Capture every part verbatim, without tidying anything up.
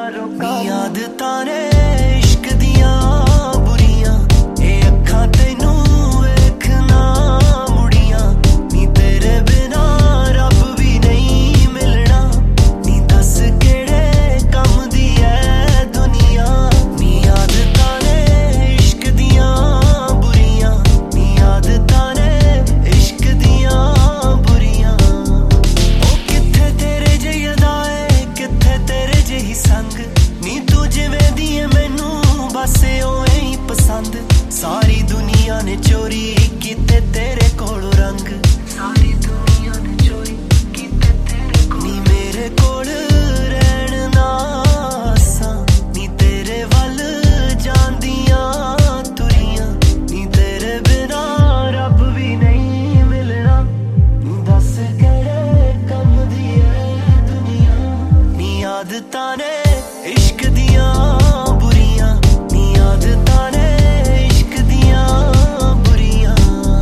नी आदतां ने इश्क दियां बुरियां, ए अखां तैनू वेखना मुड़ियां, नी तेरे बिना रब भी नहीं मिलना, नी दस केड़े कम दी ऐ दुनिया। नी आदतां ने इश्क दियां बुरियां, नी आदतां ने इश्क दियां बुरियां। ओ कित्थे तेरे जेही अदाए, कित्थे तेरे जेही संग, नी तू जिवें दी ऐ मैनू बस उवें ही पसंद। सारी दुनिया ने चोरी कीते तेरे कोलों रंग, सारी दुनिया ने चोरी कीते तेरे कोलों। नी मेरे कोल रहन ना आसां, नी तेरे वल जांदियां तुरियां, नी तेरे बिना रब भी नहीं मिलना, नी दस केड़े कम दी ऐ दुनिया। नी आदतां ने इश्क दियां बुरियां, नी आदतां ने इश्क दियां बुरियां।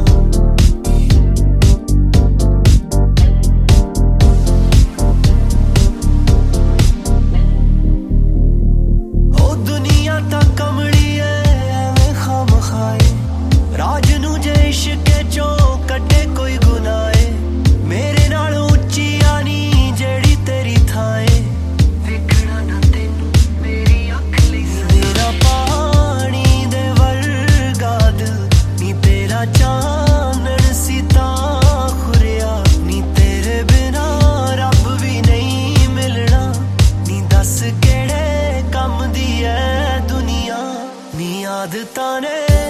ओ दुनिया तां कमली ऐ एवें खामखाए, राज नू जे इश्के चों कड्डे कोई गुनाहे, मेरे नाल उच्ची आनी जेड़ी तेरी थाए, वेखना ना तैनू मेरी अख लई तेरा पानी दे वर्गा दिल, नी तेरा चानन सीता खुरिया, नी तेरे बिना रब भी नहीं मिलना, नी दस केड़े कम दी ऐ दुनिया। नी आदतां ने